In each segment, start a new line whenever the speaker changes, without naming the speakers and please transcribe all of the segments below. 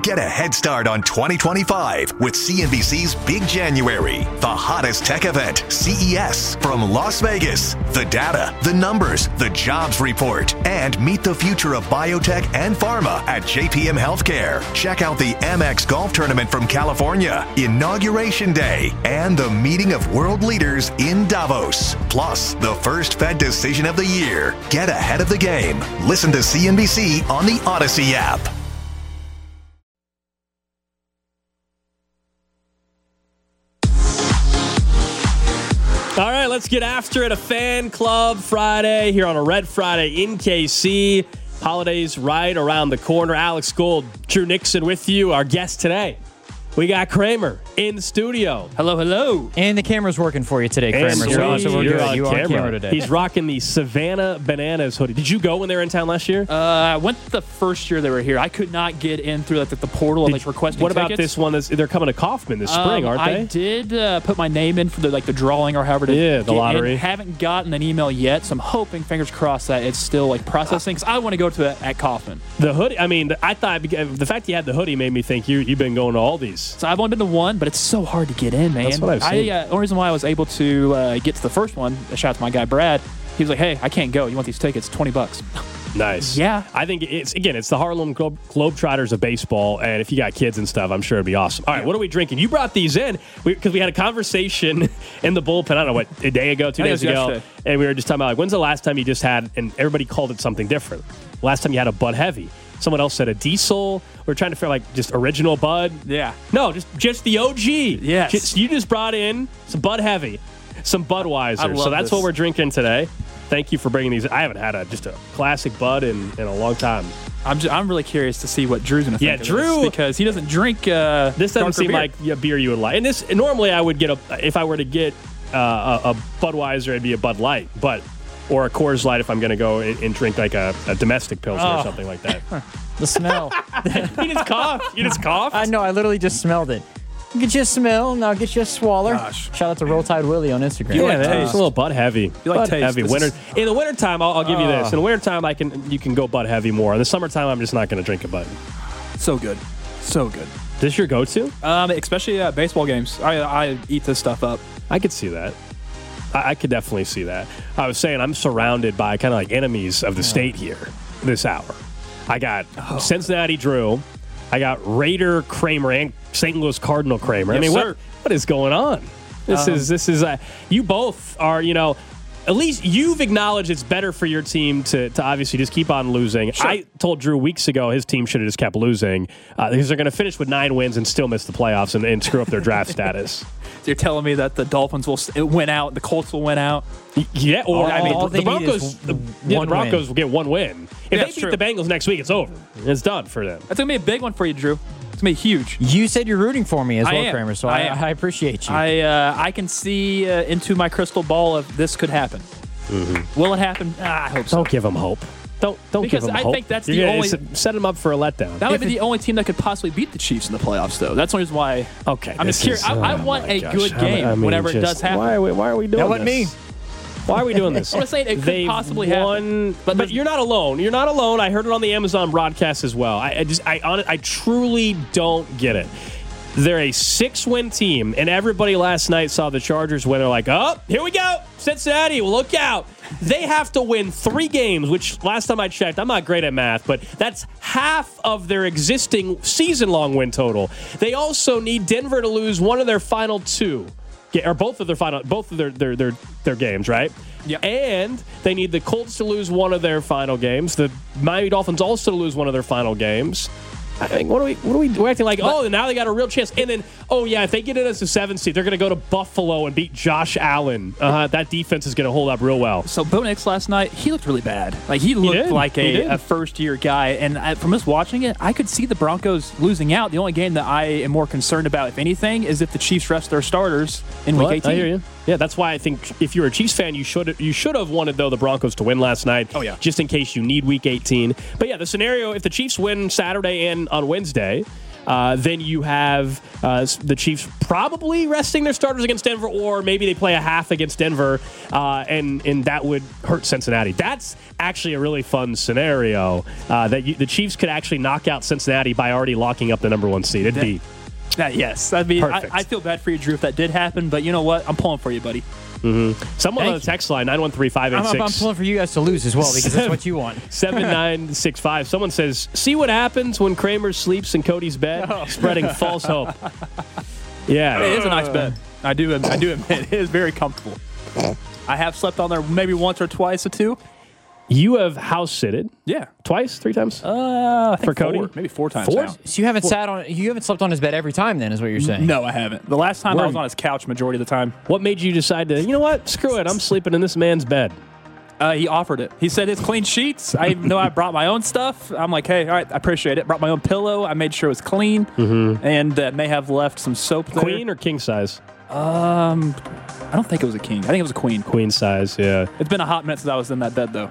Get a head start on 2025 with CNBC's Big January, the hottest tech event, CES, from Las Vegas. The data, the numbers, the jobs report, and meet the future of biotech and pharma at JPM Healthcare. Check out the Amex Golf Tournament from California, Inauguration Day, and the meeting of world leaders in Davos. Plus, the first Fed decision of the year. Get ahead of the game. Listen to CNBC on the Odyssey app.
All right, let's get after it. A Fan Club Friday here on a Red Friday in KC. Holidays right around the corner. Alex Gold, Drew Nixon with you. Our guest today, we got Kramer in the studio.
Hello, hello.
And the camera's working for you today, Kramer.
So
we're
you're
good.
on
You are on camera today.
He's rocking the Savannah Bananas hoodie. Did you go when they were in town last year?
I went the first year they were here. I could not get in through the portal of requesting
What about
tickets.
this one? They're coming to Kaufman this spring, aren't they?
I did put my name in for the drawing or however to
the
get
lottery.
in. Haven't gotten an email yet, so I'm hoping, fingers crossed, that it's still processing because I want to go to it at Kaufman.
The hoodie, I mean, I thought the fact you had the hoodie made me think you've been going to all these.
So I've only been to one, but it's so hard to get in, man.
That's what I've seen.
The only reason why I was able to get to the first one, a shout out to my guy Brad, he was like, hey, I can't go. You want these tickets? $20.
Nice.
Yeah.
I think it's the Harlem Globetrotters of baseball, and if you got kids and stuff, I'm sure it'd be awesome. All right, what are we drinking? You brought these in because we had a conversation in the bullpen, I don't know, what, a day ago, 2 days ago,
yesterday.
And we were just talking about, when's the last time you just had, and everybody called it something different. Last time you had a Bud Heavy. Someone else said a Diesel. We're trying to figure just original Bud.
Yeah.
No, just the OG.
Yes.
You just brought in some Bud Heavy, some Budweiser. So that's
this.
what we're drinking today. Thank you for bringing these. I haven't had just a classic Bud in a long time.
I'm really curious to see what Drew's going to think of
Drew,
this because he doesn't drink
this doesn't seem
beer.
like a beer you would like. And this normally I would get if I were to get a Budweiser, it'd be a Bud Light, or a Coors Light if I'm going to go and drink like a domestic Pilsner or something like that.
The smell.
You just coughed?
I know. I literally just smelled it. Get you a smell, now get you a swaller.
Gosh.
Shout out to Roll Tide Willie on Instagram.
It's a little Bud Heavy.
You like
Bud
taste.
Heavy. In the wintertime, I'll give you this. In the wintertime, you can go Bud Heavy more. In the summertime, I'm just not going to drink a Bud.
So good. So good.
Is this your go-to?
Especially at baseball games. I eat this stuff up.
I could see that. I could definitely see that. I was saying I'm surrounded by kind of like enemies of the state here this hour. I got Cincinnati Drew. I got Raider Kramer and St. Louis Cardinal Kramer.
Yes,
I mean,
sir.
what is going on? This is you both are, at least you've acknowledged it's better for your team to obviously just keep on losing.
Sure.
I told Drew weeks ago his team should have just kept losing because they're going to finish with 9 wins and still miss the playoffs and screw up their draft status.
So you're telling me that the Dolphins will win out, the Colts will win out?
Yeah, or
all
the
they need
Broncos.
is
The
one
Broncos
win.
will get one win. If
Yeah,
they
that's
beat
true.
the Bengals next week, it's over. It's done for them.
That's going to be a big one for you, Drew. It's going to be huge.
You said you're rooting for me as
I
well,
am.
Kramer, so
I am.
I appreciate you.
I can see into my crystal ball if this could happen.
Mm-hmm.
Will it happen? I hope so.
Don't give them hope. Don't give
Because
them
I
hope.
think that's
You're
the
gonna
only-
set them up for a letdown.
That would be the only team that could possibly beat the Chiefs in the playoffs, though. That's the only reason why.
Okay,
I'm just curious. I want
my
a
gosh.
good game whenever it does happen.
Why are we doing
That wasn't
this? Why are we doing this?
I'm just saying it could
They've
possibly
won,
happen.
but you're not alone. You're not alone. I heard it on the Amazon broadcast as well. I truly don't get it. They're a 6-win team, and everybody last night saw the Chargers win. They're like, oh, here we go. Cincinnati, look out. They have to win 3 games, which last time I checked, I'm not great at math, but that's half of their existing season-long win total. They also need Denver to lose one of their final 2. Or both of their games, right?
Yeah.
And they need the Colts to lose one of their final games. The Miami Dolphins also to lose one of their final games. I mean, we're acting like, now they got a real chance. And then, if they get it as a 7 seed, they're going to go to Buffalo and beat Josh Allen. That defense is going to hold up real well.
So Bo Nix last night, he looked really bad. Like he looked like a first-year guy. And from us watching it, I could see the Broncos losing out. The only game that I am more concerned about, if anything, is if the Chiefs rest their starters in Week 18.
I hear you. Yeah, that's why I think if you're a Chiefs fan, you should have wanted, though, the Broncos to win last night.
Oh, yeah.
Just in case you need Week 18. But, yeah, the scenario, if the Chiefs win Saturday and on Wednesday, Then you have the Chiefs probably resting their starters against Denver, or maybe they play a half against Denver, and that would hurt Cincinnati. That's actually a really fun scenario that the Chiefs could actually knock out Cincinnati by already locking up the number 1 seed. It'd be
yes. I mean, I feel bad for you, Drew, if that did happen, but you know what? I'm pulling for you, buddy.
Mm-hmm. Someone on the text line, 913-586.
I'm pulling for you guys to lose as well because that's what you want.
7965. Someone says, see what happens when Kramer sleeps in Cody's bed? Spreading false hope. Yeah.
It is a nice bed. I do admit it is very comfortable. I have slept on there maybe once or twice or two.
You have house sitted.
Yeah.
Twice? 3 times?
I think
for Cody?
4, maybe 4 times now.
So you haven't slept on his bed every time then is what you're saying?
No, I haven't. The last time I was on his couch majority of the time.
What made you decide to, you know what? Screw it. I'm sleeping in this man's bed.
He offered it. He said it's clean sheets. I know I brought my own stuff. I'm like, hey, all right, I appreciate it. Brought my own pillow. I made sure it was clean, and may have left some soap there.
Queen or king size?
I don't think it was a king. I think it was a queen.
Queen size, yeah.
It's been a hot minute since I was in that bed, though.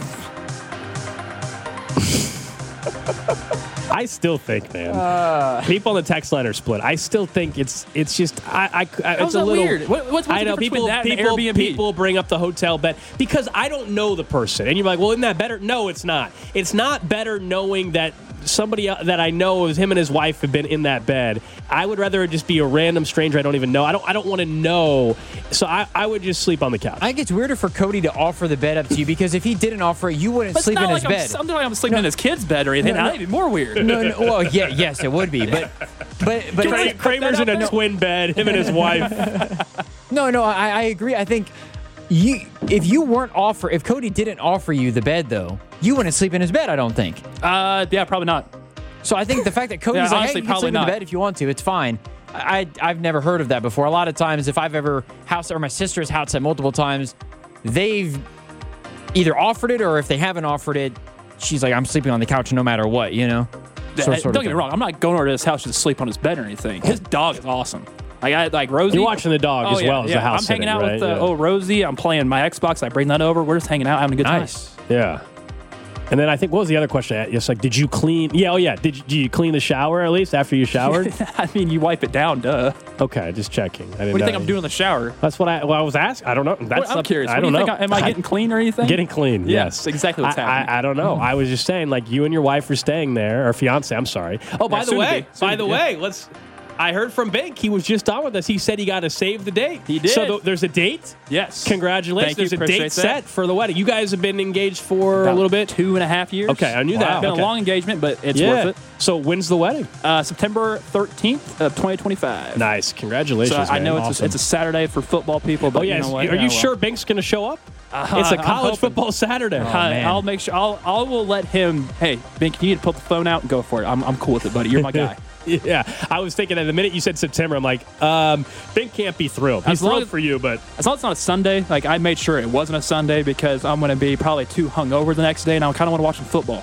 I still think, man, people on the text line are split. I still think it's just it's a little
weird. What's the difference between that and Airbnb?
People bring up the hotel bed because I don't know the person, and you're like, well, isn't that better? No, it's not. It's not better knowing that somebody that I know, is him and his wife have been in that bed. I would rather it just be a random stranger I don't even know. I don't want to know. So I would just sleep on the couch.
I think it's weirder for Cody to offer the bed up to you because if he didn't offer it, you wouldn't sleep in his bed.
I'm not like I'm sleeping in his kid's bed or anything. That'd be more weird.
No. Well, yes, it would be. But
Kramer's in a twin bed, him and his wife.
No, I agree. I think if Cody didn't offer you the bed though, you wouldn't sleep in his bed. I don't think.
Yeah, probably not.
So I think the fact that Cody's like, hey, you can sleep in the bed if you want to, it's fine. I've never heard of that before. A lot of times, if I've ever house or my sister's house at multiple times, they've either offered it or if they haven't offered it, she's like, I'm sleeping on the couch no matter what, you know?
Don't get me wrong. I'm not going over to his house to sleep on his bed or anything. His dog is awesome. Like Rosie.
You're watching the dog as well as the house.
I'm hanging out with Rosie. I'm playing my Xbox. I bring that over. We're just hanging out, having a good time.
Nice. Yeah. And then I think, what was the other question? It's like, did you clean? Yeah, Did you clean the shower at least after you showered?
I mean, you wipe it down, duh.
Okay, just checking.
What do you think I'm doing in the shower?
That's what I was asking. I don't know.
I'm curious. I don't know. Am I getting clean or anything?
Getting clean, yes.
Exactly what's happening.
I don't know. I was just saying, like, you and your wife were staying there, or fiance, I'm sorry. Oh, by the way, I heard from Bink. He was just on with us. He said he got to save the date.
He did.
So there's a date?
Yes.
Congratulations. There's a date set for the wedding. You guys have been engaged for a little bit?
2.5 years.
Okay, I knew that.
It's been a long engagement, but it's worth it.
So when's the wedding?
September 13th of 2025.
Nice. Congratulations,
so I know
awesome.
it's a Saturday for football people, but
you know what? Are you sure Bink's going to show up? It's a college football Saturday.
I'll make sure. I will let him. Hey, Bink, you need to put the phone out and go for it. I'm cool with it, buddy. You're my guy.
Yeah, I was thinking at the minute you said September, I'm like, Bink can't be thrilled. He's thrilled for you, but
as long as it's not a Sunday, like I made sure it wasn't a Sunday because I'm going to be probably too hungover the next day, and I kind of want to watch some football.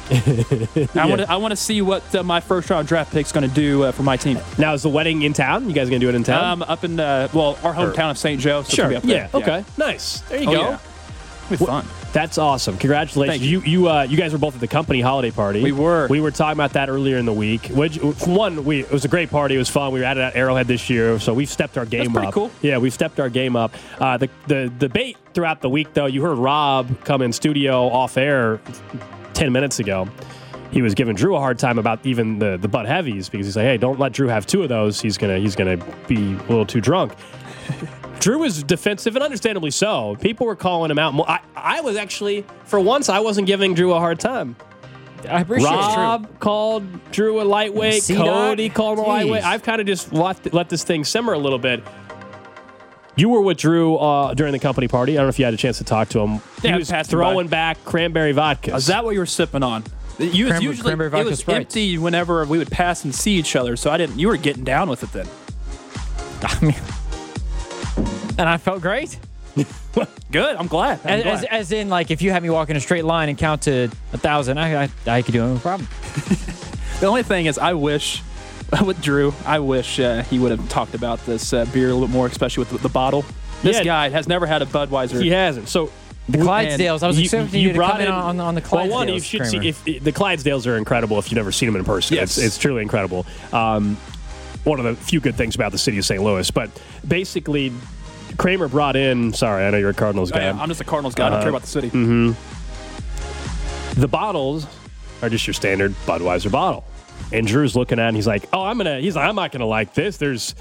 I want to see what my first round draft pick's going to do for my team.
Now, is the wedding in town? You guys going to do it in town?
Up in our hometown of St. Joe. So
sure.
Be up there.
Okay. Nice. There you go.
Yeah. It'll be fun.
That's awesome. Congratulations. You guys were both at the company holiday party.
We were.
We were talking about that earlier in the week. It was a great party. It was fun. We were at it at Arrowhead this year, so we've stepped our game up.
That's pretty cool.
Yeah, we've stepped our game up. The debate throughout the week, though, you heard Rob come in studio off air 10 minutes ago. He was giving Drew a hard time about even the Bud Heavies because he's like, hey, don't let Drew have 2 of those. He's gonna be a little too drunk. Drew was defensive, and understandably so. People were calling him out. I was actually, for once, I wasn't giving Drew a hard time.
I appreciate it.
Rob called Drew a lightweight. Cody called him a lightweight. I've kind of just let this thing simmer a little bit. You were with Drew during the company party. I don't know if you had a chance to talk to him. He was throwing back cranberry vodka.
Is that what you were sipping on? It was empty whenever we would pass and see each other, so you were getting down with it then.
I mean, and I felt great.
Good. I'm glad.
As in, like, if you had me walk in a straight line and count to 1,000, I could do it, no problem.
The only thing is, I wish with Drew, he would have talked about this beer a little bit more, especially with the bottle. This guy has never had a Budweiser.
He hasn't. So
The Clydesdales. I was expecting you to come in on the Clydesdales.
Well, one, you should see if the Clydesdales are incredible if you've never seen them in person.
Yes.
It's truly incredible. One of the few good things about the city of St. Louis. But basically, Kramer brought in. Sorry, I know you're a Cardinals guy.
I'm just a Cardinals guy. I don't care about the city.
Mm-hmm. The bottles are just your standard Budweiser bottle. And Drew's looking at it and he's like, I'm not gonna like this. There's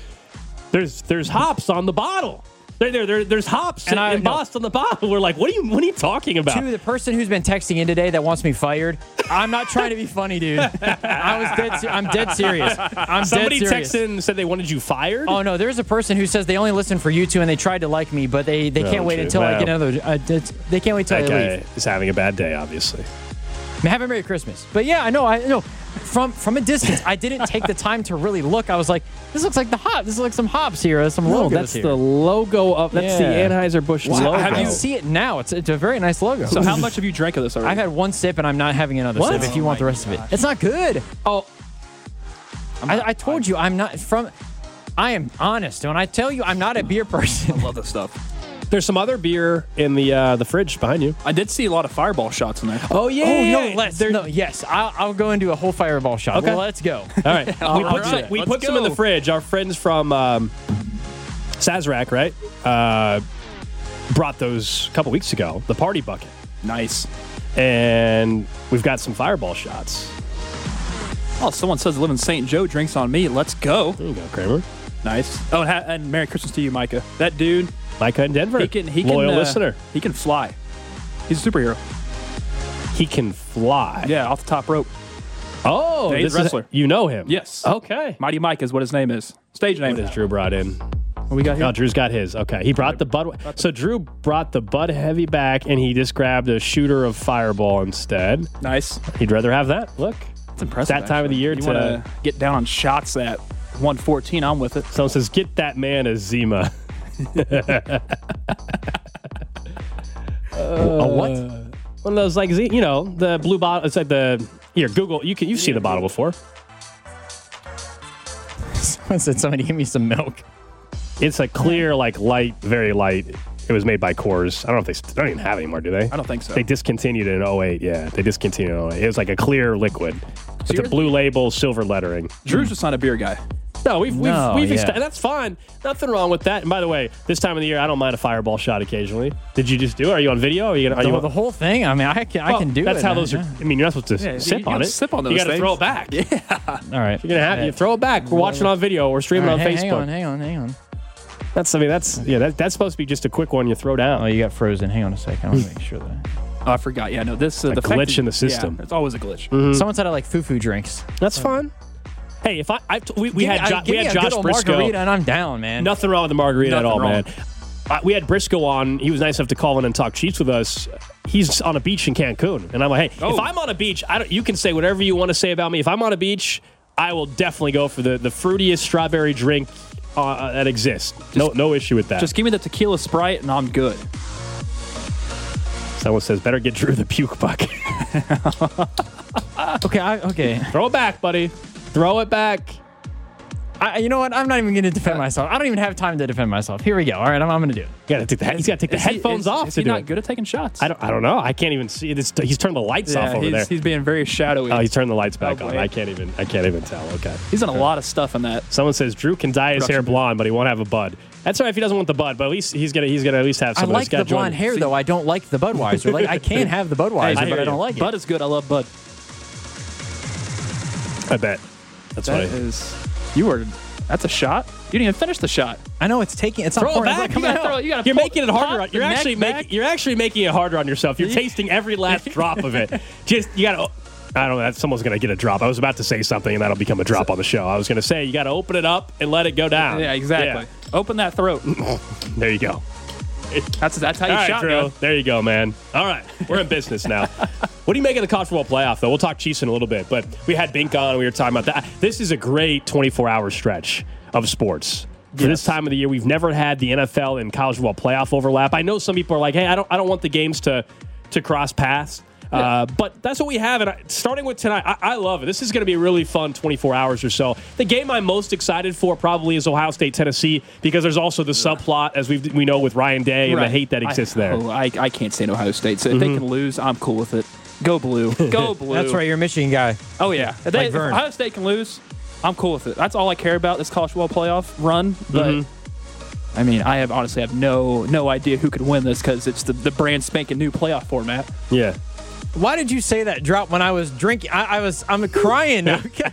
hops on the bottle. There's hops embossed on the bottle. We're like, what are you talking about?
To the person who's been texting in today that wants me fired, I'm not trying to be funny, dude. I'm dead serious.
Somebody texted and said they wanted you fired?
Oh, no. There's a person who says they only listen for you two and they tried to like me, but they can't wait until I get another. They can't wait until I leave.
That guy is having a bad day, obviously.
Have a Merry Christmas. But yeah, I know. From a distance, I didn't take the time to really look. I was like, this looks like the hop. This looks like some hops here. Some logos
that's
here.
The logo of that's the Anheuser-Busch logo.
Have you see it now? It's a very nice logo.
So how much have you drank of this already?
I've had one sip and I'm not having another sip. If you want the rest of it, it's not good. Oh, I told you I'm not from. I am honest when I tell you I'm not a beer person.
I love this stuff.
There's some other beer in the fridge behind you.
I did see a lot of Fireball shots in there.
Oh yeah.
Yes, I'll go into a whole Fireball shot.
Okay.
Well, let's go.
All right. We put some in the fridge. Our friends from Sazerac, right? Brought those a couple weeks ago. The party bucket.
Nice.
And we've got some Fireball shots.
Oh, someone says live in St. Joe, drinks on me. Let's go.
There you go, Kramer.
Nice. Oh, and Merry Christmas to you, Micah. That dude.
Micah in Denver. Loyal listener.
He can fly. He's a superhero.
He can fly.
Yeah, off the top rope.
Oh,
this wrestler.
You know him?
Yes.
Okay.
Mighty Mike is what his name is. Stage name.
What is Drew brought in?
What we got here?
Oh, Drew's got his. Okay. He brought the Bud. So Drew brought the Bud Heavy back, and he just grabbed a shooter of Fireball instead.
Nice.
He'd rather have that. Look.
It's impressive.
That time of the year
you want to get down on shots at 114. I'm with it.
Someone says, get that man a Zima.
A what?
One of those, like, the blue bottle. It's like Google. You've seen the bottle before.
Someone said somebody give me some milk.
It's a clear, like light, very light. It was made by Coors. I don't know if they don't even have it anymore, do they?
I don't think so.
They discontinued it in 2008. Yeah, they discontinued it in 2008. It was like a clear liquid. It's a blue label, silver lettering.
Drew's just not a beer guy.
No, we've that's fine. Nothing wrong with that. And by the way, this time of the year, I don't mind a Fireball shot occasionally. Did you just do it? Are you on video? Are you
the whole thing? I mean, I can do it.
That's how those are. I mean, you're not supposed to sip on it.
Sip on those.
You got to throw it back.
Yeah.
All right.
You're gonna have you throw it back. We're watching on video. We're streaming on Facebook.
Hang on.
That's supposed to be just a quick one you throw down.
Oh, you got frozen. Hang on a second. I want to make sure that.
Oh, I forgot. Yeah, no, this the
glitch in the system.
Yeah, it's always a glitch.
Mm-hmm.
Someone said I like foo-foo drinks.
That's fine. Hey, if we had Josh Briscoe,
margarita and I'm down, man.
Nothing wrong with the margarita at all, man. We had Briscoe on. He was nice enough to call in and talk Chiefs with us. He's on a beach in Cancun, and I'm like, hey, if I'm on a beach, you can say whatever you want to say about me. If I'm on a beach, I will definitely go for the fruitiest strawberry drink that exists. No issue with that.
Just give me the tequila Sprite, and I'm good.
Someone says, better get Drew the puke bucket.
Okay.
Throw it back, buddy. Throw it back.
You know what? I'm not even going to defend myself. I don't even have time to defend myself. Here we go. All right, I'm going to do it.
He's got to take the headphones off
is
to
he
do it.
Not good at taking shots?
I don't know. I can't even see it. He's turned the lights off over there.
He's being very shadowy.
Oh, he's turned the lights back on. I can't even tell. Okay.
He's done a lot of stuff in that.
Someone says Drew can dye his hair blonde, but he won't have a bud. That's all right if he doesn't want the bud, but at least he's gonna at least have some.
I like the blonde hair though. I don't like the Budweiser. Like I can have the Budweiser, but I don't like it.
Bud is good. I love Bud.
I bet. That's what it
is. That's a shot. You didn't even finish the shot.
I know it's taking. It's not
throw it back. You're making it harder. You're actually making it harder on yourself. You're tasting every last drop of it. You got to. I don't know. Someone's going to get a drop. I was about to say something, and that'll become a drop on the show. I was going to say you got to open it up and let it go down.
Yeah, exactly. Yeah. Open that throat.
There you go.
That's how you shot,
Drew. There you go, man. All right, we're in business now. What do you make of the college football playoff, though? We'll talk Chiefs in a little bit, but we had Bink on, and we were talking about that. This is a great 24-hour stretch of sports. For this time of the year, we've never had the NFL and college football playoff overlap. I know some people are like, hey, I don't want the games to cross paths. But that's what we have. And starting with tonight, I love it. This is going to be a really fun 24 hours or so. The game I'm most excited for probably is Ohio State, Tennessee, because there's also the subplot, as we know, with Ryan Day and the hate that exists there.
I can't stand Ohio State, so if they can lose, I'm cool with it. Go blue. Go blue.
That's right. You're a Michigan guy.
Oh, yeah. If Ohio State can lose, I'm cool with it. That's all I care about, this college football playoff run. But, I mean, I honestly have no idea who could win this because it's the brand spanking new playoff format.
Yeah.
Why did you say that drop when I was drinking? I'm crying.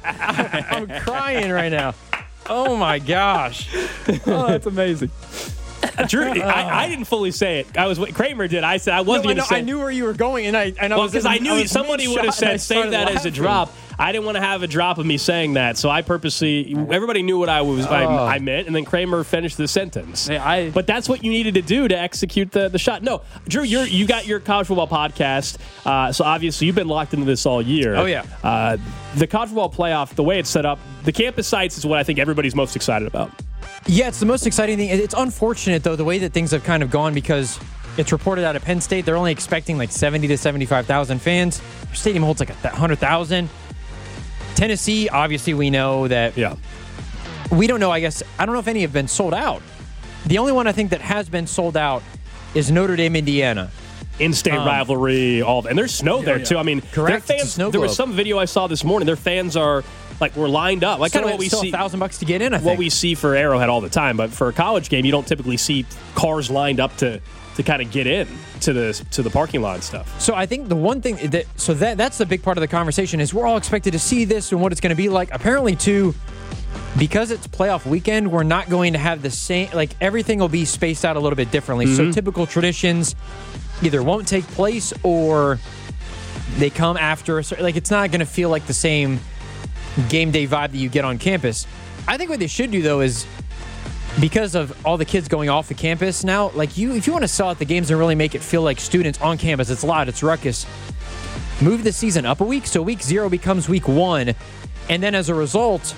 I'm crying right now. Oh, my gosh.
Oh, that's amazing.
Drew, I didn't fully say it. Kramer did. I said I wasn't going to say it.
I knew where you were going, and I
because I knew somebody would have said save that as a drop. I didn't want to have a drop of me saying that, so I purposely. Everybody knew what I meant, and then Kramer finished the sentence. But that's what you needed to do to execute the shot. No, Drew, you got your college football podcast, so obviously you've been locked into this all year.
Oh yeah.
The college football playoff, the way it's set up, the campus sites is what I think everybody's most excited about.
Yeah, it's the most exciting thing. It's unfortunate, though, the way that things have kind of gone because it's reported out of Penn State. They're only expecting like 70 to 75,000 fans. Their stadium holds like 100,000. Tennessee, obviously, we know that.
Yeah.
We don't know, I guess. I don't know if any have been sold out. The only one I think that has been sold out is Notre Dame, Indiana.
In-state rivalry, and there's snow there, too. I mean,
correct.
Their fans, there was some video I saw this morning. Their fans are... we're lined up. Kind of what we see.
$1,000 to get in, I think.
What we see for Arrowhead all the time. But for a college game, you don't typically see cars lined up to kind of get in to the parking lot and stuff.
So I think the one thing that's the big part of the conversation is we're all expected to see this and what it's going to be like. Apparently, too, because it's playoff weekend, we're not going to have the same, everything will be spaced out a little bit differently. So typical traditions either won't take place or they come after. It's not going to feel like the same game day vibe that you get on campus. I think what they should do, though, is because of all the kids going off the campus now, if you want to sell out the games and really make it feel like students on campus, it's loud, it's ruckus, move the season up a week. So week 0 becomes week 1. And then as a result,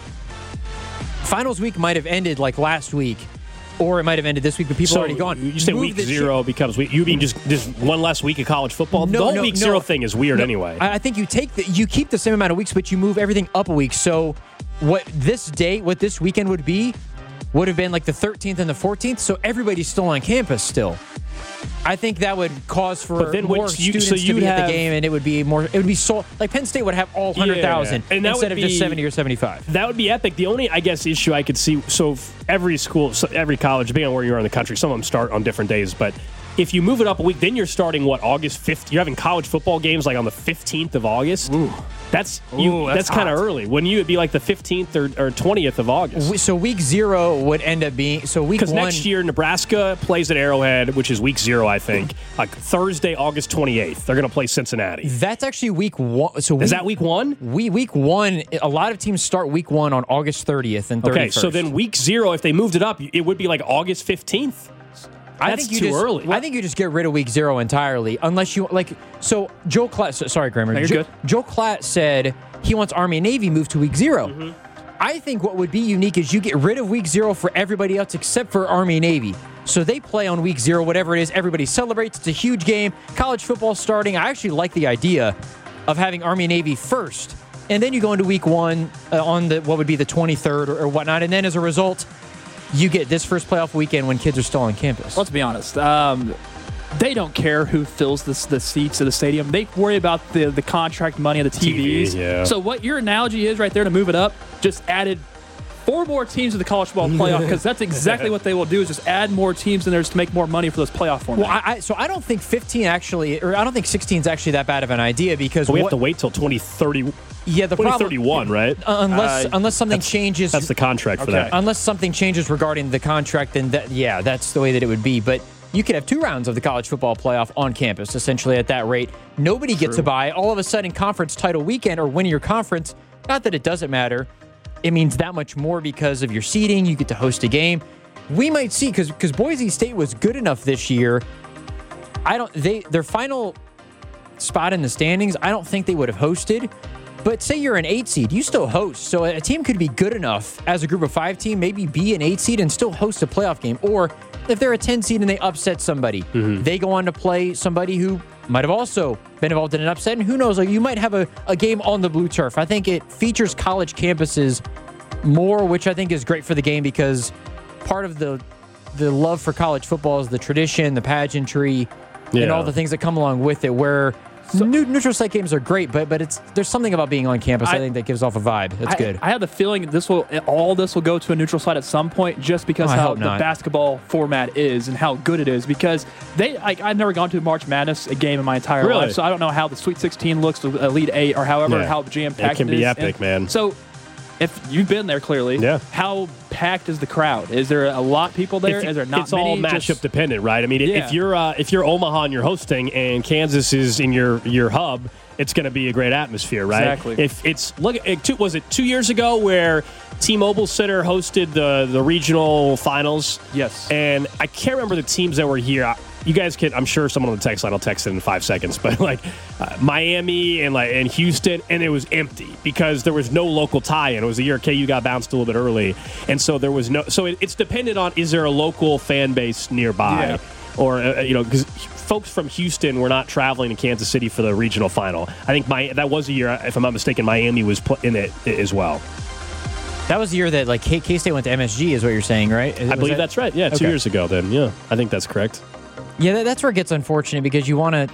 finals week might have ended like last week, or it might have ended this week, but people are already gone.
You say week 0 becomes week. You mean just one less week of college football? The whole week 0 thing is weird anyway.
I think you keep the same amount of weeks, but you move everything up a week. So what this weekend would have been like the 13th and the 14th. So everybody's still on campus still. I think that would cause for more students to be at the game, and it would be so like Penn State would have all 100,000 instead of just 70 or 75.
That would be epic. The only, I guess, issue I could see, so every school, every college, depending on where you are in the country, some of them start on different days, but if you move it up a week, then you're starting, August 5th? You're having college football games on the 15th of August?
Ooh.
That's kind of early. Wouldn't you? It'd be like the 15th or 20th of August.
So week 0 would end up being, week 1.
Because next year, Nebraska plays at Arrowhead, which is week 0, I think. Like Thursday, August 28th. They're going to play Cincinnati.
That's actually week 1. So
is that week 1?
Week 1, a lot of teams start week 1 on August 30th and 31st.
Okay, so then week 0, if they moved it up, it would be like August 15th. That's too early.
I think you just get rid of week 0 entirely, unless you So Joe Klatt. Sorry, Kramer.
No, you're good.
Joe Klatt said he wants Army and Navy moved to week 0. I think what would be unique is you get rid of week 0 for everybody else except for Army and Navy. So they play on week 0, whatever it is. Everybody celebrates. It's a huge game. College football starting. I actually like the idea of having Army and Navy first, and then you go into week 1 on what would be the 23rd or whatnot, and then as a result, you get this first playoff weekend when kids are still on campus.
Let's be honest. They don't care who fills the seats of the stadium. They worry about the contract money of the TVs.
Yeah.
So what your analogy is right there to move it up, just added 4 more teams to the college football playoff, because that's exactly what they will do, is just add more teams in there just to make more money for those playoff formats.
Well, I don't think 15 actually, or I don't think 16 is actually that bad of an idea, because
we have to wait till 2030.
Yeah, the
2031, right?
Unless something changes.
That's the contract for that.
Unless something changes regarding the contract, then that's the way that it would be. But you could have 2 rounds of the college football playoff on campus, essentially at that rate. Nobody gets a bye. All of a sudden, conference title weekend or winning your conference, not that it doesn't matter. It means that much more because of your seeding. You get to host a game. We might see, because Boise State was good enough this year. Their final spot in the standings, I don't think they would have hosted. But say you're an 8 seed, you still host. So a team could be good enough as a group of 5 team, maybe be an 8 seed and still host a playoff game. Or if they're a 10 seed and they upset somebody, they go on to play somebody who might have also been involved in an upset. And who knows, like, you might have a game on the blue turf. I think it features college campuses more, which I think is great for the game because part of the love for college football is the tradition, the pageantry, and all the things that come along with it, where neutral site games are great, but there's something about being on campus I think that gives off a vibe. That's good.
I have the feeling all this will go to a neutral site at some point, just because how the basketball format is and how good it is. Because I've never gone to a March Madness game in my entire life, so I don't know how the Sweet 16 looks, the Elite 8, or however how jam-packed it is.
It can be epic, man.
So if you've been there, clearly, how packed is the crowd? Is there a lot of people there? Is there not
it's
many?
It's all matchup dependent, right? I mean, if you're Omaha and you're hosting and Kansas is in your hub, it's going to be a great atmosphere, right?
Exactly.
If it's was it 2 years ago where T-Mobile Center hosted the regional finals?
Yes.
And I can't remember the teams that were here. You guys can. I'm sure someone on the text line will text it in 5 seconds. But Miami and Houston, and it was empty because there was no local tie-in. It was the year KU got bounced a little bit early, and so there was no. So it's dependent on, is there a local fan base nearby, or because folks from Houston were not traveling to Kansas City for the regional final. I think that was a year, if I'm not mistaken, Miami was in it as well.
That was the year that K-State went to MSG, is what you're saying, right?
I believe that's right. Yeah, 2 years ago. Then I think that's correct.
Yeah, that's where it gets unfortunate because you want to.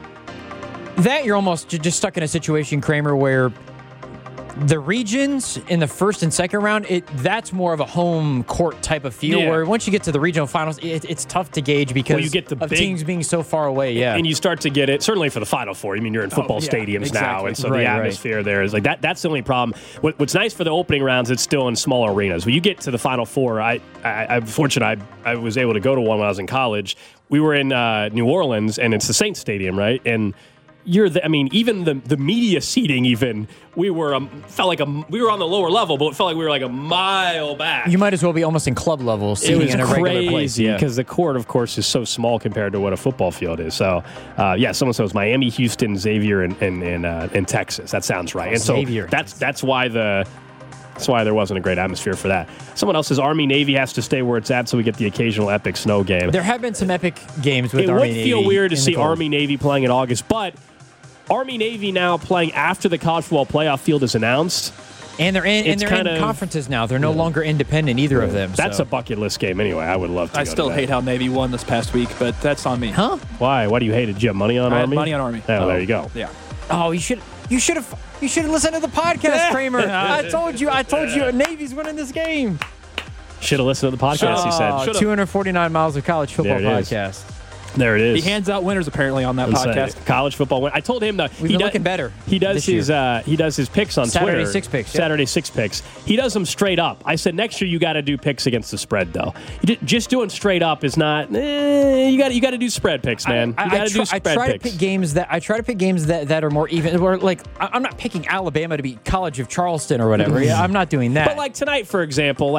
You're almost just stuck in a situation, Kramer, where the regions in the first and second round, that's more of a home court type of feel. Where once you get to the regional finals, it's tough to gauge because
you get of
teams being so far away. Yeah,
and you start to get it certainly for the Final Four. I mean, you're in football stadiums now, and so the atmosphere there is like that. That's the only problem. What's nice for the opening rounds, it's still in smaller arenas. When you get to the Final Four, I'm fortunate. I was able to go to one when I was in college. We were in New Orleans, and it's the Saints Stadium, right? And even the media seating, we were felt like we were on the lower level, but it felt like we were like a mile back.
You might as well be almost in club level seating in a regular place.
Because the court, of course, is so small compared to what a football field is. So, someone says Miami, Houston, Xavier, and Texas. That sounds right. And
Xavier.
So that's why there wasn't a great atmosphere for that. Someone else says Army-Navy has to stay where it's at so we get the occasional epic snow game.
There have been some epic games with Army-Navy.
It would feel weird to see Army-Navy playing in August, but Army-Navy now playing after the college football playoff field is announced.
And they're in conferences now. They're no longer independent, either of them.
That's a bucket list game anyway. I would love to
I still hate how Navy won this past week, but that's on me.
Huh?
Why? Why do you hate it? Did you have money on Army?
I had money on Army.
Oh, there you go.
Yeah.
Oh, you should have listened to the podcast, Kramer. I told you Navy's winning this game.
Should have listened to the podcast, he said.
249 miles of college football podcast.
There it is.
He hands out winners apparently on that podcast.
College football. I told him that
we've been looking better.
He does his picks on
Saturday
Twitter.
6 picks.
Saturday 6 picks. He does them straight up. I said next year you got to do picks against the spread though. Just doing straight up is not. You got to do spread picks, man. You got to do spread picks.
I try to pick games that are more even. Or I'm not picking Alabama to beat College of Charleston or whatever. I'm not doing that.
But like tonight, for example,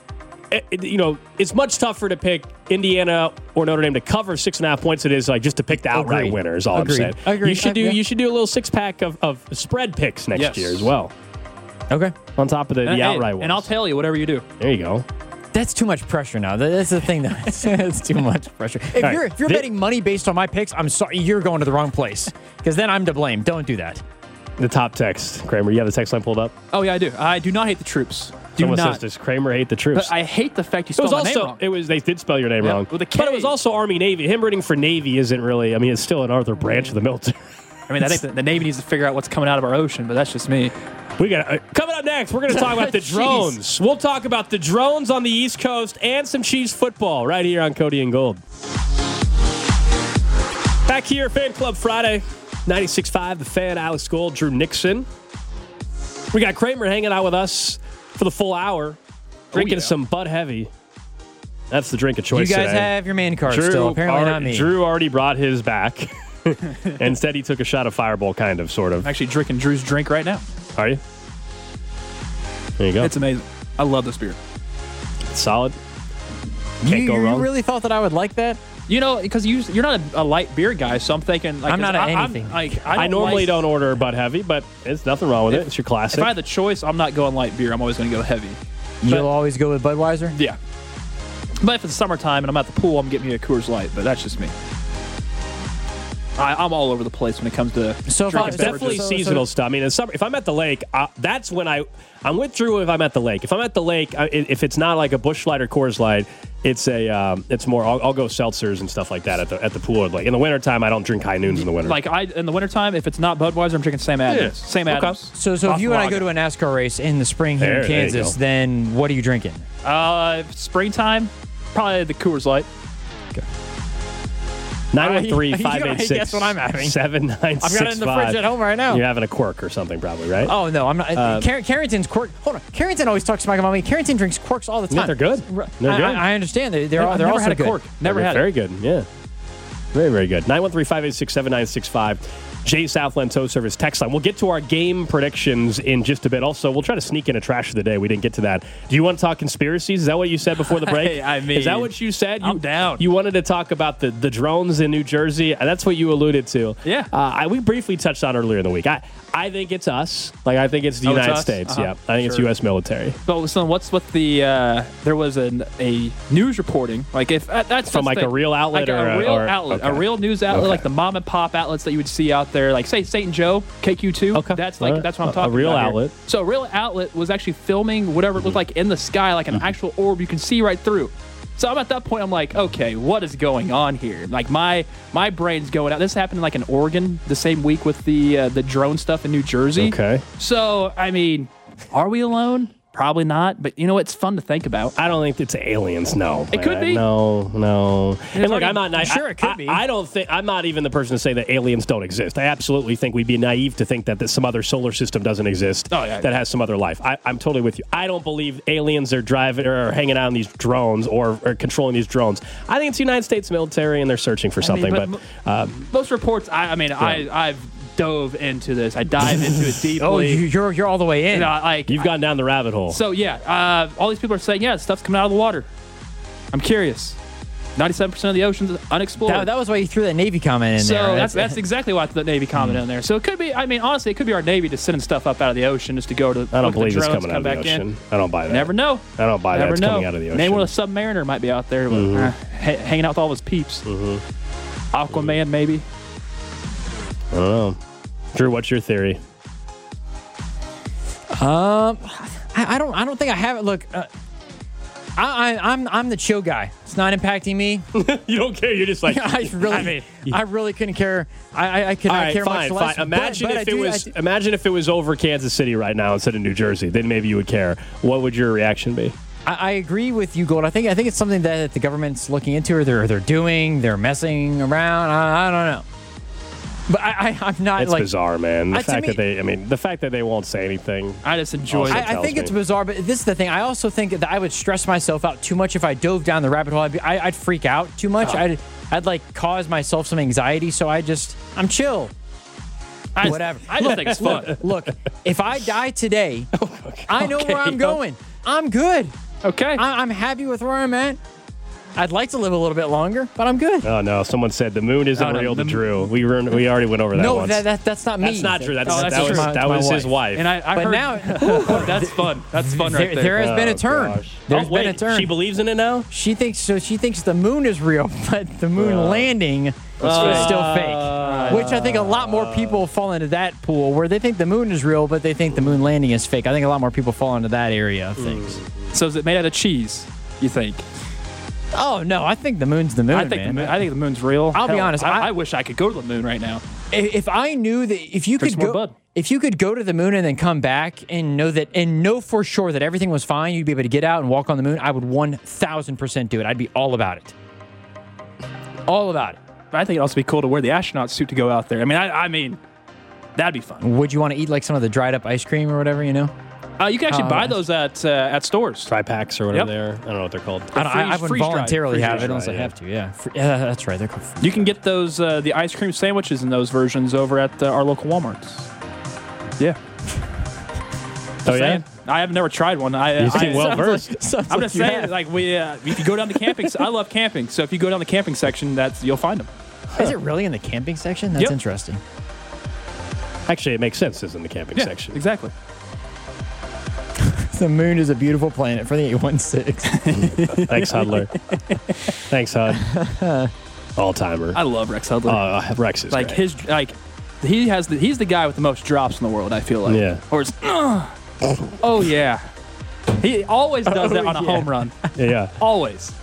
it's much tougher to pick Indiana or Notre Dame to cover 6.5 points than it is just to pick the outright winner is all I'm saying.
Agreed.
You should do a little 6-pack of spread picks next year as well.
Okay.
On top of the outright ones.
And I'll tell you whatever you do.
There you go.
That's too much pressure now. That's the thing. That's too much pressure. If you're betting money based on my picks, I'm sorry, you're going to the wrong place because then I'm to blame. Don't do that.
The top text, Kramer. You have the text line pulled up?
Oh, yeah, I do. I do not hate the troops.
Someone says, does Kramer hate the troops?
But I hate the fact you spelled my name wrong.
They did spell your name wrong.
With a K.
But it was also Army-Navy. Him rooting for Navy isn't really, it's still an Arthur branch of the military.
I think the Navy needs to figure out what's coming out of our ocean, but that's just me.
Coming up next, we're going to talk about the drones. We'll talk about the drones on the East Coast and some Chiefs football right here on Cody and Gold. Back here, Fan Club Friday, 96.5, The Fan, Alex Gold, Drew Nixon. We got Kramer hanging out with us for the full hour, drinking some Bud Heavy. That's the drink of choice
today. You guys
today.
have your man card still. Apparently not me.
Drew already brought his back. Instead, he took a shot of Fireball, sort of.
I'm actually drinking Drew's drink right now.
Are you? There you go.
It's amazing. I love this beer.
It's solid. Can't go wrong.
You really thought that I would like that?
because you're not a light beer guy, so I'm thinking like
I'm not anything.
I normally don't order Bud Heavy, but it's nothing wrong with it. It's your classic.
If I had the choice, I'm not going light beer. I'm always going to go heavy.
You'll always go with Budweiser?
Yeah. But if it's summertime and I'm at the pool, I'm getting me a Coors Light. But that's just me. I'm all over the place when it comes to
it's definitely seasonal stuff. I mean, in summer, if I'm at the lake, that's when I'm with Drew. If I'm at the lake, if I'm at the lake, if it's not like a Busch Light or Coors Light, it's more. I'll go seltzers and stuff like that at the pool or the lake. In the wintertime, I don't drink High Noons in the winter.
Like in the wintertime, if it's not Budweiser, I'm drinking Sam Adams. Yeah. Sam Adams.
So if you and I go to a NASCAR race in the spring here in Kansas, then what are you drinking?
Springtime, probably the Coors Light.
913-586.
Guess what I'm having?
7965.
I've got it in the fridge at home right now.
You're having a quirk or something, probably, right?
Oh no, I'm not. Carrington's quirk. Hold on, Carrington always talks smack about me. Carrington drinks quirks all the time.
Yeah, they're good. They're good.
I understand. They're also
had a
good.
Cork. Never had.
Very good. Yeah. Very, very good. 913-586-7965. Jay Southland Tow Service text line. We'll get to our game predictions in just a bit. Also, we'll try to sneak in a trash of the day. We didn't get to that. Do you want to talk conspiracies? Is that what you said before the break?
I mean,
is that what you said?
I'm down.
You wanted to talk about the drones in New Jersey. That's what you alluded to.
Yeah.
We briefly touched on earlier in the week. I think it's us. Like, I think it's the United States. Yeah. I think it's U.S. military.
So what's with the, there was a news reporting, like if that's
from like a real outlet
a real news outlet, like the mom and pop outlets that you would see out there, like say St. Joe, KQ2.
Okay.
That's what I'm talking about.
A real outlet.
Here. So a real outlet was actually filming whatever it looked like in the sky, like an actual orb you can see right through. So I'm at that point, I'm like, okay, what is going on here? Like my brain's going out. This happened like in Oregon the same week with the drone stuff in New Jersey.
Okay.
So I mean, are we alone? Probably not, but it's fun to think about.
I don't think it's aliens. No,
it could be.
No. And look, I'm not.
Sure, it could be.
I don't think. I'm not even the person to say that aliens don't exist. I absolutely think we'd be naive to think that some other solar system doesn't exist that has some other life. I'm totally with you. I don't believe aliens are driving or hanging out on these drones or controlling these drones. I think it's the United States military and they're searching for something. But
most reports. I've dove into this. I dive into it deeply.
Oh, you're all the way in.
You've gone down the rabbit hole.
So yeah, all these people are saying, stuff's coming out of the water. I'm curious. 97% of the ocean's unexplored.
That was why you threw that Navy comment in
So
there.
that's exactly why I threw that Navy comment in there. So it could be. I mean, honestly, it could be our Navy just sending stuff up out of the ocean just to go to.
I don't believe it's coming out of the
ocean.
In. I don't buy that.
Never know.
I don't buy that. It's coming out of the ocean.
Maybe one of the Submariner might be out there, hanging out with all his peeps. Aquaman, maybe.
I don't know. Drew, what's your theory?
I don't think I have it. Look, I'm the chill guy. It's not impacting me.
You don't care. You're just like
I really couldn't care. I could not care much less.
Imagine if it was over Kansas City right now instead of New Jersey. Then maybe you would care. What would your reaction be?
I agree with you, Gold. I think it's something that the government's looking into, or they're doing. They're messing around. I don't know. But I'm not.
It's bizarre, man. The fact that they won't say anything.
I just enjoy it.
I think it's bizarre, but this is the thing. I also think that I would stress myself out too much if I dove down the rabbit hole. I'd freak out too much. I'd like cause myself some anxiety. So I'm chill. Whatever.
I just think it's fun.
Look, if I die today, I know where I'm going. I'm good.
Okay.
I'm happy with where I'm at. I'd like to live a little bit longer, but I'm good.
Oh, no. Someone said the moon isn't real to Drew. We already went over that once.
No, that's not me.
That's not true. That was his wife.
And I heard, now, that's fun. That's fun right there.
There has been a turn. There's been a turn.
She believes in it now?
She thinks the moon is real, but the moon landing is still fake. Which I think a lot more people fall into that pool where they think the moon is real, but they think the moon landing is fake. I think a lot more people fall into that area of things.
So is it made out of cheese, you think?
Oh, no, I think the moon's the moon,
I think the moon's real.
I'll be honest.
I wish I could go to the moon right now.
If I knew that if you could go to the moon and then come back and know for sure that everything was fine, you'd be able to get out and walk on the moon, I would 1,000% do it. I'd be all about it. All about it.
But I think it'd also be cool to wear the astronaut suit to go out there. I mean, that'd be fun.
Would you want to eat like some of the dried up ice cream or whatever, you know?
You can actually buy those at stores.
Tri-packs or whatever they are. I don't know what they're called.
I wouldn't voluntarily have it unless I have to, yeah. Yeah, that's right. They're called
You can get those the ice cream sandwiches in those versions over at our local Walmarts. Yeah.
Oh, yeah?
I have never tried one.
You seem well versed.
I'm just saying, like if you go down the camping, I love camping. So if you go down the camping section, you'll find them.
Is it really in the camping section? That's interesting.
Actually, it makes sense. It's in the camping section.
Exactly.
The moon is a beautiful planet for the 816.
Thanks, Hudler. Thanks, Hud. All-timer.
I love Rex Hudler.
Rex is great.
He's the guy with the most drops in the world, I feel like.
Yeah.
Or it's, oh, yeah. He always does that on a home run.
Yeah.
Always.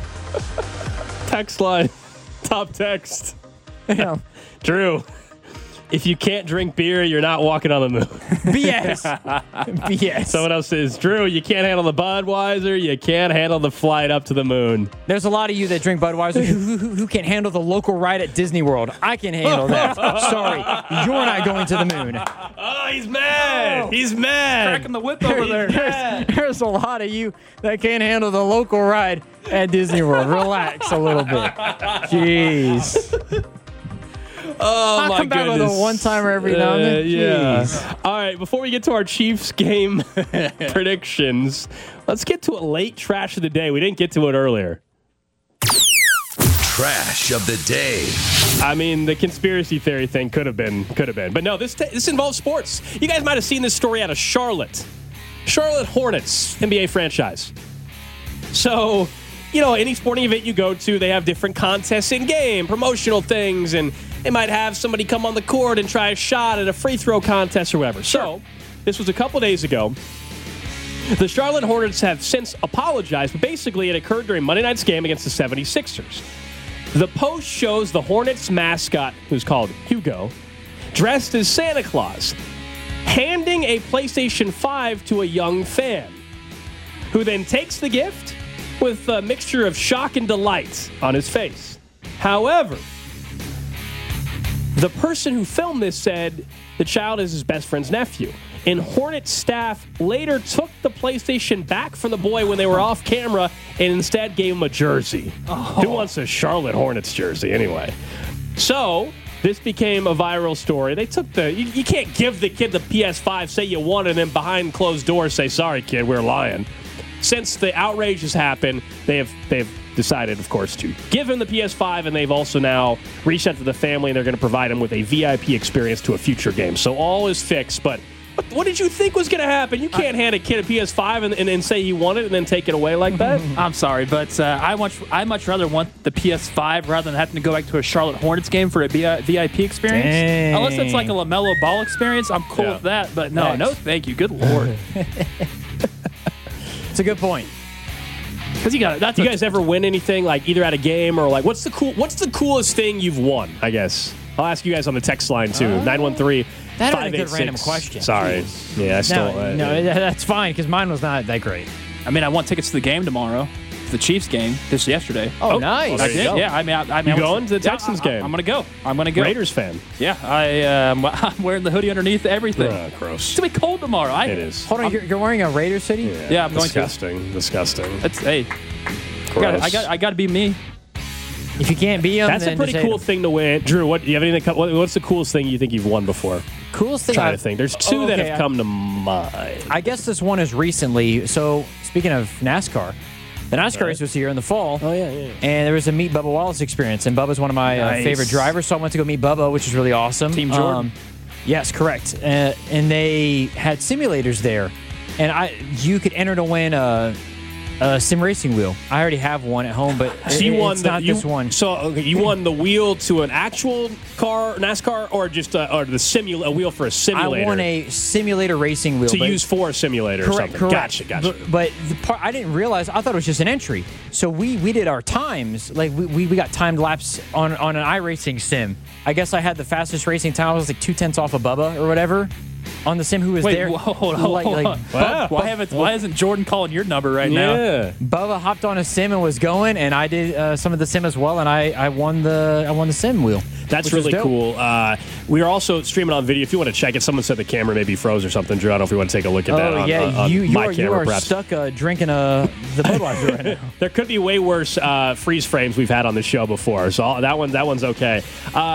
Text line. Top text.
Yeah.
Drew, if you can't drink beer, you're not walking on the moon.
BS. BS.
Someone else says, Drew, you can't handle the Budweiser. You can't handle the flight up to the moon.
There's a lot of you that drink Budweiser who can't handle the local ride at Disney World. I can handle that. Sorry, you're not going to the moon.
Oh, he's mad. He's mad.
Cracking the whip over there.
There's a lot of you that can't handle the local ride at Disney World. Relax a little bit. Jeez.
Oh, my
come back with a one-timer every now and then.
Yeah. All right, before we get to our Chiefs game predictions, let's get to a late trash of the day. We didn't get to it earlier.
Trash of the day.
I mean, the conspiracy theory thing could have been. But no, this involves sports. You guys might have seen this story out of Charlotte. Charlotte Hornets, NBA franchise. So, any sporting event you go to, they have different contests in-game, promotional things, and they might have somebody come on the court and try a shot at a free throw contest or whatever. So, this was a couple days ago. The Charlotte Hornets have since apologized, but basically it occurred during Monday night's game against the 76ers. The post shows the Hornets mascot, who's called Hugo, dressed as Santa Claus, handing a PlayStation 5 to a young fan, who then takes the gift with a mixture of shock and delight on his face. However, the person who filmed this said the child is his best friend's nephew. And Hornets staff later took the PlayStation back from the boy when they were off camera and instead gave him a jersey. Oh. Who wants a Charlotte Hornets jersey anyway? So this became a viral story. They took you can't give the kid the PS5, say you want it, and then behind closed doors say, sorry, kid, we're lying. Since the outrage has happened, they've decided, of course, to give him the PS5, and they've also now reached out to the family, and they're going to provide him with a VIP experience to a future game. So all is fixed, but what did you think was going to happen? You can't hand a kid a PS5 and say you want it and then take it away like that.
I'm sorry, but I much rather want the PS5 rather than having to go back to a Charlotte Hornets game for a VIP experience. Dang. Unless it's like a LaMelo Ball experience, I'm cool with that. But no, thank you. Good Lord.
It's a good point.
Because you guys ever win anything, like either at a game or like what's the coolest thing you've won? I guess I'll ask you guys on the text line too. 913.
That is a good random question.
Sorry. Yeah, I still.
No, that's fine because mine was not that great.
I mean, I won tickets to the game tomorrow. The Chiefs game yesterday.
Oh, nice.
Well,
I did. Yeah, I mean,
you going to the Texans game?
I'm gonna go.
Raiders fan.
Yeah, I'm wearing the hoodie underneath everything.
Gross.
It's gonna be cold tomorrow.
It is.
Hold on, you're wearing a Raiders hoodie?
Yeah, I'm
disgusting.
going to.
Disgusting.
Hey, I got to be me.
If you can't be him,
that's a pretty cool thing to win. Drew, do you have anything? What's the coolest thing you think you've won before?
Coolest thing?
Trying to think. There's two that have come to mind.
I guess this one is recently. So speaking of NASCAR, the NASCAR race was here in the fall.
Oh, yeah.
And there was a Meet Bubba Wallace experience. And Bubba's one of my favorite drivers, so I went to go meet Bubba, which is really awesome.
Team Jordan.
Yes, correct. And they had simulators there. And you could enter to win a sim racing wheel. I already have one at home, but it's not this one.
So you won the wheel to an actual car, NASCAR, or just a wheel for a simulator?
I won a simulator racing wheel.
To use for a simulator or something.
Correct.
Gotcha.
But the part I didn't realize, I thought it was just an entry. So we did our times. Like we got timed laps on an iRacing sim. I guess I had the fastest racing time. I was like 2/10 off of Bubba or whatever. On the sim who was there.
Hold on. Wow. Why isn't Jordan calling your number right now?
Bubba hopped on a sim and was going, and I did some of the sim as well, and I won the sim wheel.
That's really cool. We are also streaming on video. If you want to check it, someone said the camera maybe froze or something. Drew, I don't know if you want to take a look at that.
You are stuck drinking the Budweiser right now.
There could be way worse freeze frames we've had on the show before, so that one's okay.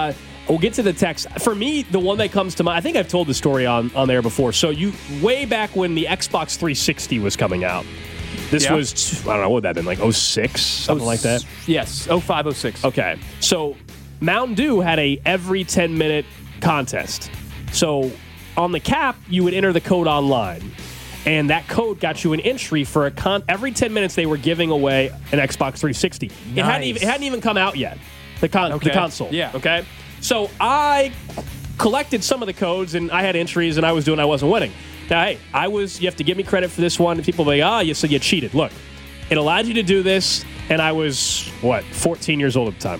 we'll get to the text. For me, the one that comes to mind, I think I've told the story on there before. So way back when the Xbox 360 was coming out, this was, I don't know, what would that have been, like 06, something like that?
Yes, 05, 06.
Okay. So Mountain Dew had a every 10-minute contest. So on the cap, you would enter the code online. And that code got you an entry for every 10 minutes they were giving away an Xbox 360.
Nice.
It hadn't even come out yet, the console.
Yeah.
Okay? So I collected some of the codes, and I had entries, and I wasn't winning. Now, hey, you have to give me credit for this one. People will be like, you said you cheated. Look, it allowed you to do this, and I was, 14 years old at the time.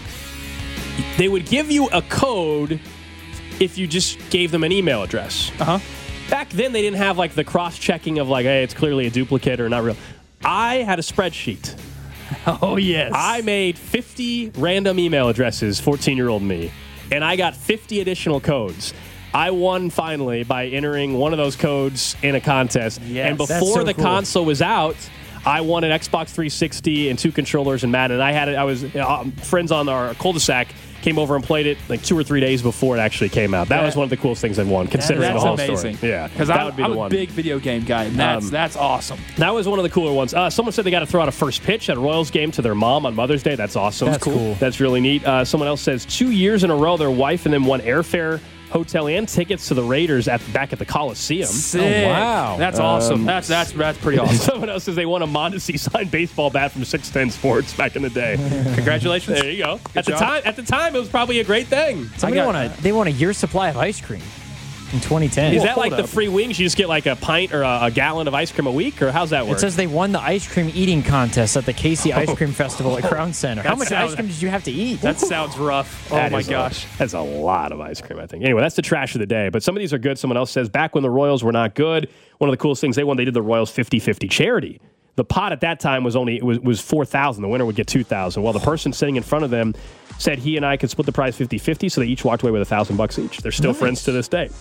They would give you a code if you just gave them an email address.
Uh-huh.
Back then, they didn't have, like, the cross-checking of, like, hey, it's clearly a duplicate or not real. I had a spreadsheet.
Oh, yes.
I made 50 random email addresses, 14-year-old me, and I got 50 additional codes. I won finally by entering one of those codes in a contest.
Yes,
and before the
cool.
console was out, I won an Xbox 360 and 2 controllers and Madden. And I was friends on our cul-de-sac came over and played it like 2 or 3 days before it actually came out. That was one of the coolest things I've won, considering the whole
amazing.
story. Yeah,
because I'm a big video game guy, and that's awesome.
That was one of the cooler ones. Someone said they got to throw out a first pitch at a Royals game to their mom on Mother's Day. That's awesome.
That's cool.
That's really neat. Someone else says 2 years in a row, their wife and them won airfare, hotel, and tickets to the Raiders back at the Coliseum.
Sick.
Oh, wow.
That's awesome. That's pretty awesome.
Someone else says they won a Mondesi signed baseball bat from 610 Sports back in the day.
Congratulations.
There you go. At the time, it was probably a great thing.
They want a year's supply of ice cream in 2010.
Is that like the free wings? You just get like a pint or a gallon of ice cream a week, or how's that work?
It says they won the ice cream eating contest at the Casey Ice Cream Festival at Crown Center. How much ice cream did you have to eat?
That sounds rough. Oh, my gosh.
That's a lot of ice cream, I think. Anyway, that's the trash of the day. But some of these are good. Someone else says, back when the Royals were not good, one of the coolest things they won, they did the Royals 50-50 charity. The pot at that time was $4,000. The winner would get $2,000. Well, the person sitting in front of them said he and I could split the prize 50-50, so they each walked away with $1,000 each. They're still friends to this day.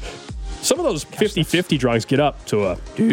Some of those 50-50 drawings get up to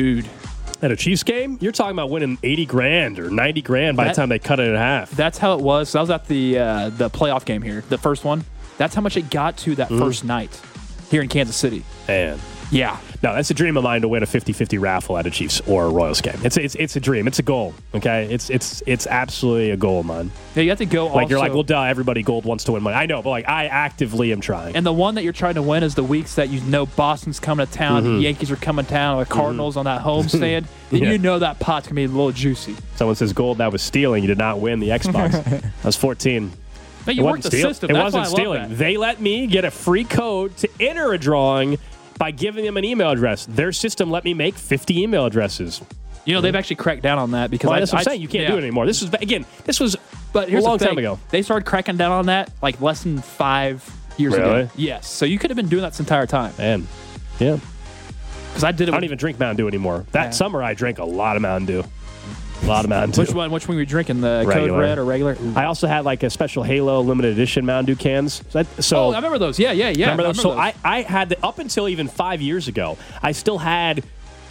at a Chiefs game, you're talking about winning $80,000 or $90,000 by the time they cut it in half.
That's how it was. So I was at the playoff game here, the first one. That's how much it got to that first night here in Kansas City.
Man.
Yeah.
No, that's a dream of mine to win a 50-50 raffle at a Chiefs or a Royals game. It's a dream. It's a goal. Okay, it's absolutely a goal of mine.
Yeah, you have to go.
Like you're like, well, duh. Everybody gold wants to win money. I know, but like I actively am trying.
And the one that you're trying to win is the weeks that you know Boston's coming to town, the Yankees are coming to town, or the Cardinals on that homestand. Then you know that pot's gonna be a little juicy.
Someone says gold. That was stealing. You did not win the Xbox. I was 14.
But you worked the system.
It wasn't stealing. They let me get a free code to enter a drawing by giving them an email address. Their system let me make 50 email addresses.
You know, they've actually cracked down on that because
that's what I'm saying. You can't do it anymore. This was
but here's
a long time ago.
They started cracking down on that like less than 5 years ago. Yes. So you could have been doing that this entire time.
Man. Yeah.
Because I don't
even drink Mountain Dew anymore. That summer I drank a lot of Mountain Dew. A lot of Mountain Dew.
Which one were you drinking? The
regular.
Code Red or regular?
I also had like a special Halo limited edition Mountain Dew cans. So
I remember those. Yeah.
Remember those? So I had up until even 5 years ago, I still had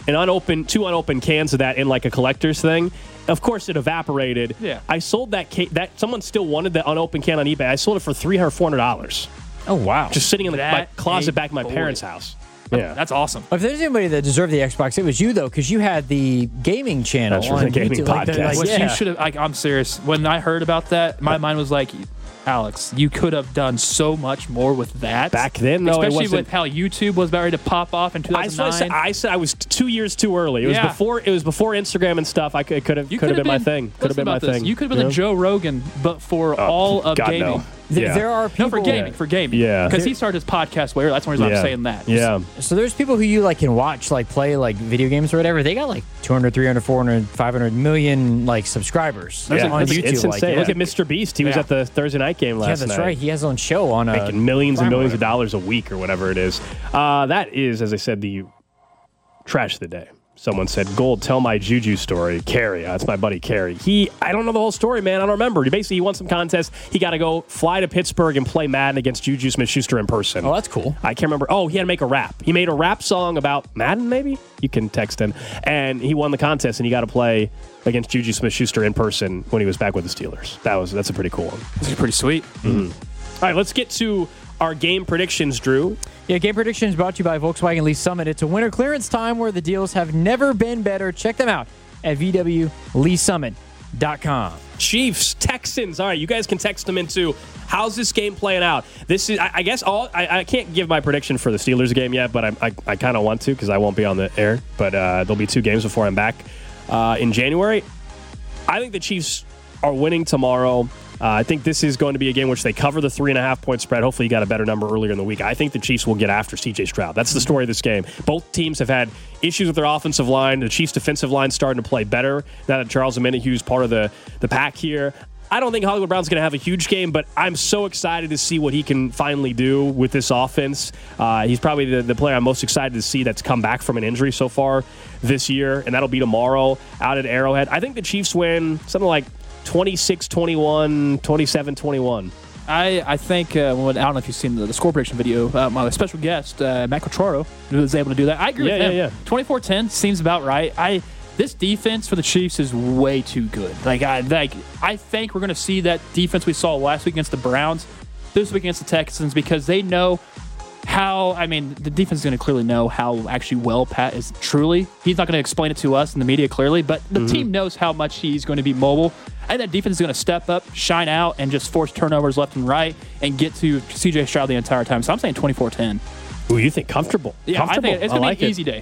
two unopened cans of that in like a collector's thing. Of course, it evaporated.
Yeah.
I sold that someone still wanted the unopened can on eBay. I sold it for $300 or $400.
Oh wow!
Just sitting in my closet back in my parents' house. Yeah,
that's awesome.
If there's anybody that deserved the Xbox, it was you though, because you had the gaming channel on
the gaming
YouTube,
podcast.
You should have. I'm serious. When I heard about that, my mind was like, Alex, you could have done so much more with that.
Back then, though,
especially with how YouTube was about ready to pop off in 2009.
I said I was 2 years too early. It was before Instagram and stuff. It could have been my thing. Could have been my thing.
You could have been the Joe Rogan, but for all of gaming.
No.
There are people
for gaming.
Yeah.
Because he started his podcast way earlier. That's when I'm saying that.
Yeah.
So there's people who you can watch play video games or whatever. They got 200, 300, 400, 500 million subscribers on YouTube.
It's insane. Look at Mr. Beast. He was at the Thursday night game last night.
Yeah, that's right. He has his own show on
making millions and millions of dollars a week or whatever it is. That is, as I said, the trash of the day. Someone said, Gold, tell my Juju story. Carrie, that's my buddy Carrie. I don't know the whole story, man. I don't remember. He won some contest. He got to go fly to Pittsburgh and play Madden against Juju Smith-Schuster in person.
Oh, that's cool.
I can't remember. Oh, he had to make a rap. He made a rap song about Madden, maybe? You can text him. And he won the contest, and he got to play against Juju Smith-Schuster in person when he was back with the Steelers. That's a pretty cool one.
This is pretty sweet.
Mm-hmm. All right, let's get to our game predictions, Drew.
Yeah, game predictions brought to you by Volkswagen Lease Summit. It's a winter clearance time where the deals have never been better. Check them out at VWLeaseSummit.com.
Chiefs, Texans. All right, you guys can text them into how's this game playing out. This is, I guess, I can't give my prediction for the Steelers game yet, but I kind of want to because I won't be on the air. But there'll be 2 games before I'm back in January. I think the Chiefs are winning tomorrow. I think this is going to be a game which they cover the 3.5-point spread. Hopefully you got a better number earlier in the week. I think the Chiefs will get after C.J. Stroud. That's the story of this game. Both teams have had issues with their offensive line. The Chiefs' defensive line starting to play better now that Charles Omenihu is part of the pack here. I don't think Hollywood Brown's going to have a huge game, but I'm so excited to see what he can finally do with this offense. He's probably the player I'm most excited to see that's come back from an injury so far this year, and that'll be tomorrow out at Arrowhead. I think the Chiefs win something like 26-21, 27-21.
I think, I don't know if you've seen the score prediction video, my special guest, Matt Quattraro, was able to do that. I agree with him. Yeah. 24-10 seems about right. This defense for the Chiefs is way too good. I think we're going to see that defense we saw last week against the Browns this week against the Texans because they know the defense is going to clearly know how actually well Pat is truly. He's not going to explain it to us in the media clearly, but the team knows how much he's going to be mobile. And that defense is going to step up, shine out, and just force turnovers left and right and get to C.J. Stroud the entire time. So I'm saying 24-10.
Ooh, you think comfortable?
Yeah, I think it's going to be an easy day.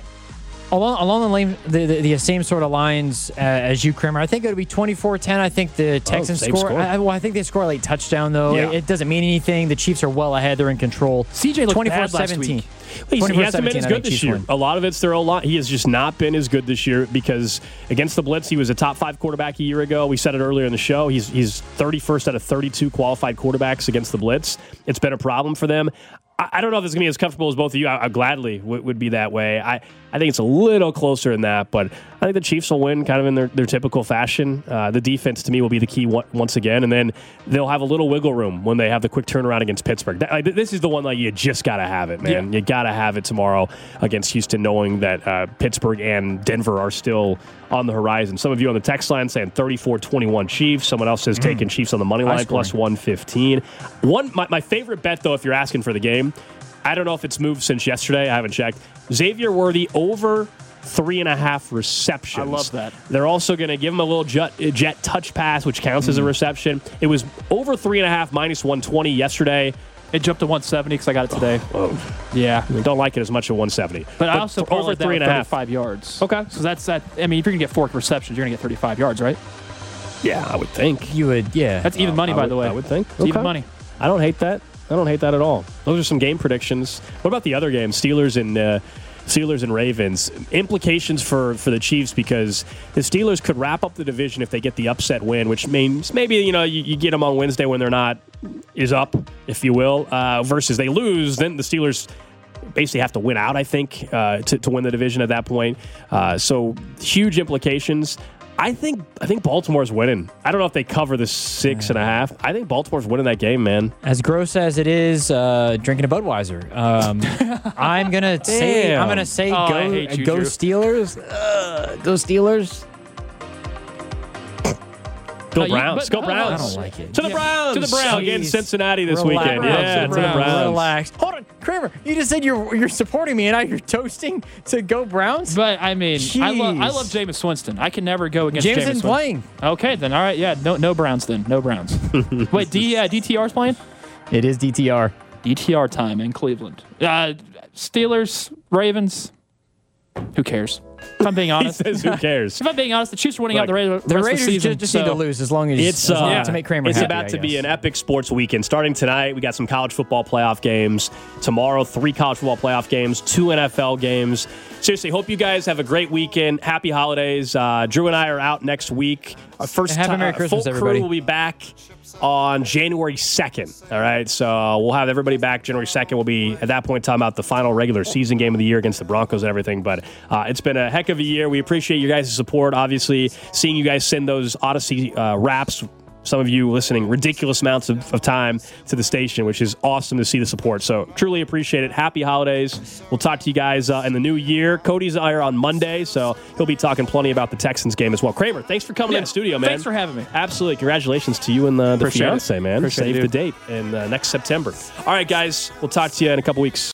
Along the same sort of lines as you, Kramer. I think it would be 24-10. I think the Texans score. I think they score a late touchdown, though. Yeah. It doesn't mean anything. The Chiefs are well ahead. They're in control.
CJ looked bad last week.
He hasn't been as good this year. A lot of it's their O-line. He has just not been as good this year because against the blitz, he was a top 5 quarterback a year ago. We said it earlier in the show. He's 31st out of 32 qualified quarterbacks against the blitz. It's been a problem for them. I don't know if it's going to be as comfortable as both of you. I gladly would be that way. I think it's a little closer than that, but I think the Chiefs will win kind of in their typical fashion. The defense, to me, will be the key once again, and then they'll have a little wiggle room when they have the quick turnaround against Pittsburgh. This is the one you just got to have it, man. Yeah. You got to have it tomorrow against Houston, knowing that Pittsburgh and Denver are still on the horizon. Some of you on the text line saying 34-21 Chiefs. Someone else says taking Chiefs on the money line plus 115. My favorite bet, though, if you're asking for the game, I don't know if it's moved since yesterday. I haven't checked. Xavier Worthy over 3.5 receptions.
I love that.
They're also going to give him a little jet touch pass, which counts as a reception. It was over 3.5 minus 120 yesterday.
It jumped to 170 because I got it today. Yeah.
I don't like it as much at 170.
But I also over 3.5 35 yards.
Okay.
So that's that. I mean, if you're going to get 4 receptions, you're going to get 35 yards, right?
Yeah, I would think.
You would, yeah.
That's even money, by the way.
I would think.
It's even money.
I don't hate that. I don't hate that at all. Those are some game predictions. What about the other games? Steelers and Ravens. Implications for the Chiefs because the Steelers could wrap up the division if they get the upset win, which means maybe you get them on Wednesday when they're not is up, if you will, versus they lose. Then the Steelers basically have to win out, I think, to win the division at that point. So huge implications. I think Baltimore's winning. I don't know if they cover the 6.5. I think Baltimore's winning that game, man.
As gross as it is, drinking a Budweiser. I'm gonna say go Steelers. Go Steelers.
Go Browns. Go Browns.
I don't like it.
To the Browns.
To the Browns.
Against Cincinnati this weekend. Yeah, to the Browns.
Relax. Hold on, Kramer. You just said you're supporting me, and now you're toasting to go Browns?
But, I mean, I love Jameis Winston. I can never go against Jameis
Winston. Playing.
Okay, then. All right, yeah. No Browns then. No Browns. Wait, DTR's playing?
It is DTR.
DTR time in Cleveland. Steelers, Ravens. Who cares? If I'm being honest.
He says, who cares?
If I'm being honest, the Chiefs are winning out the rest of the season.
Just need to lose as long as to make Kramer
happy.
It's
about to be an epic sports weekend. Starting tonight, we got some college football playoff games. Tomorrow, 3 college football playoff games, 2 NFL games. Seriously, hope you guys have a great weekend. Happy holidays. Drew and I are out next week. Our first
Have a Merry Christmas,
full
everybody.
crew will be back on January 2nd. All right, so we'll have everybody back January 2nd. We'll be, at that point, talking about the final regular season game of the year against the Broncos and everything. But it's been a heck of a year. We appreciate you guys' support. Obviously, seeing you guys send those Odyssey raps some of you listening ridiculous amounts of time to the station, which is awesome to see the support. So truly appreciate it. Happy holidays. We'll talk to you guys in the new year. Cody's here on Monday, so he'll be talking plenty about the Texans game as well. Kramer, thanks for coming in the studio, man.
Thanks for having me.
Absolutely. Congratulations to you and the fiance, man.
Appreciate
Save the date in next September. All right, guys. We'll talk to you in a couple weeks.